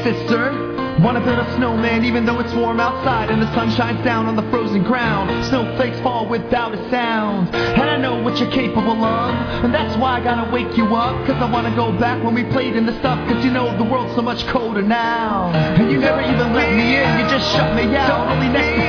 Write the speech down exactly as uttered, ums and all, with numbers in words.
sister. Wanna build a snowman even though it's warm outside and the sun shines down on the frozen ground. Snowflakes fall without a sound, and I know what you're capable of, and that's why I gotta wake you up. Cause I wanna go back when we played in the stuff, cause you know the world's so much colder now. And you never even let me in, you just shut me out. Only next to